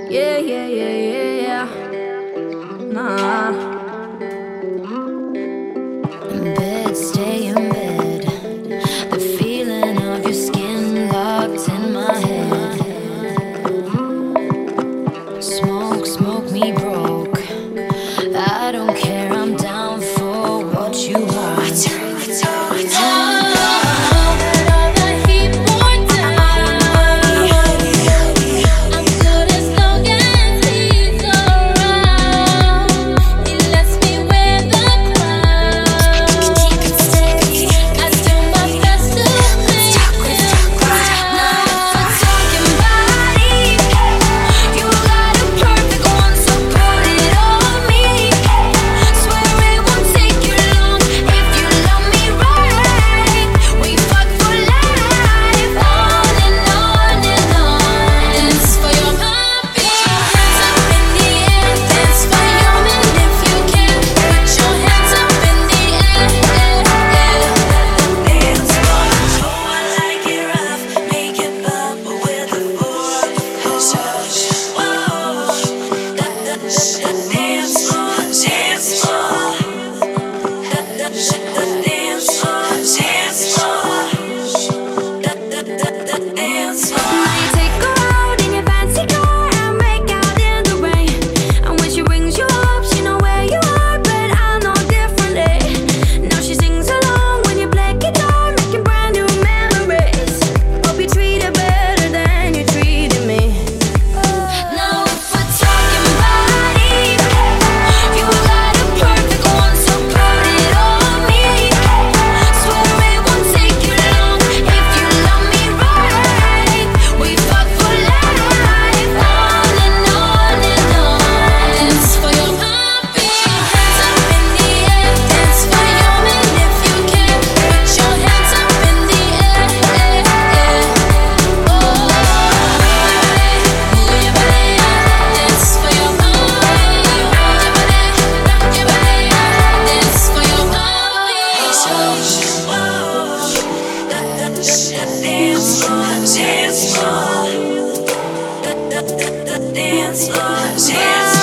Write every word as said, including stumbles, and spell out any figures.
Yeah, yeah, yeah, yeah, yeah. Nah. In bed, stay in bed. The feeling of your skin locked in my head. Smoke, smoke me broke. I don't care, I'm down for what you want. Dance floor, dance floor, dance floor.